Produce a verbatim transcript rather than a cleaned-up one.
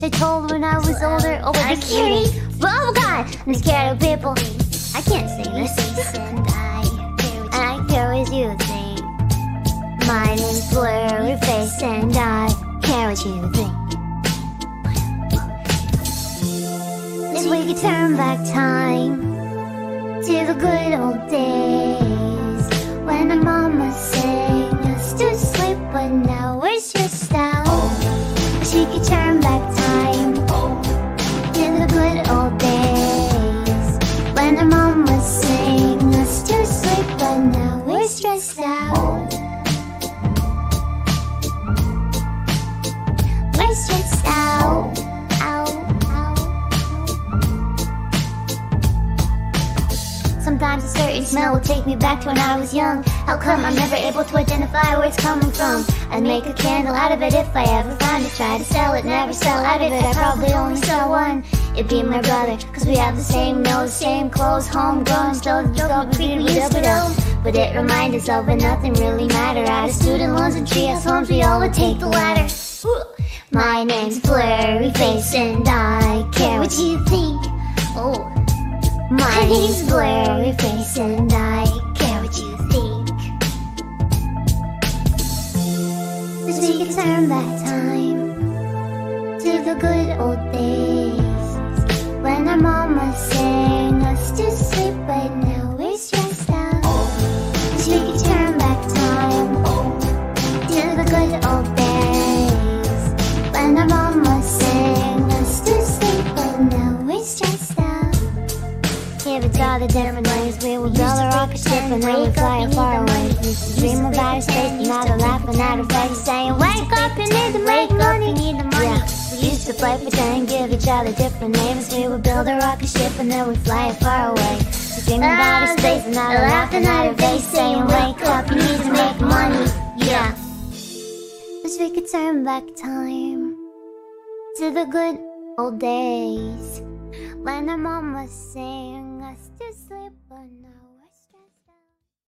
They told me when I was older, oh, but I'm scary. Oh God, I'm scared of people. I can't sing this. And I care what you think. My name's Blurry Face, and I care what you think. If we could turn back time to the good old days when our mama sang us to sleep, but now we're stressed out. Wish we could turn back time to the good old days when our mama sang us to sleep, but now we're stressed out. We're stressed out. Sometimes a certain smell will take me back to when I was young. How come I'm never able to identify where it's coming from? I'd make a candle out of it if I ever found it. Try to sell it, never sell out of it. I probably only sell one. It'd be my brother, cause we have the same nose, same clothes, homegrown, still don't be used to them. But it reminds us of when nothing really mattered. Out of student loans and treehouse homes, we all would take the ladder. My name's Blurry Face, and I care what you think. Oh. My name's Blurry Face, and I care what you think. Wish we could turn back time to the good old days when our mama sang us to sleep, but now we're stressed out. Wish we could turn back time to the good old days when our mama sang us to sleep, but now we're stressed out. If it's all the different ways, we will build a rocket ship and then we fly far away. Dream about a space, and now they're laughing at our face, saying, wake up, you need to make money. You need the money. Yeah. We used to play pretend, give each other different names. We would build a rocket ship and then we fly far away. We dream about a space, and now they're laughing at our face, saying, wake up, you need to make money. Yeah. Wish we could turn back time to the good old days when our mama sang us to sleep, but now